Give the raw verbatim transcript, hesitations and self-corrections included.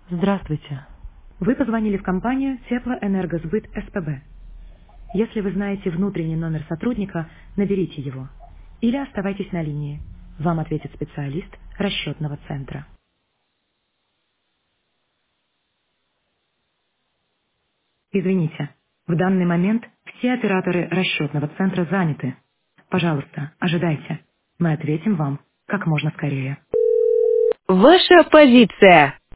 Здравствуйте. Вы позвонили в компанию Теплоэнергосбыт СПБ. Если вы знаете внутренний номер сотрудника, наберите его. Или оставайтесь на линии. Вам ответит специалист расчетного центра. Извините, в данный момент все операторы расчетного центра заняты. Пожалуйста, ожидайте. Мы ответим вам как можно скорее. Ваша позиция.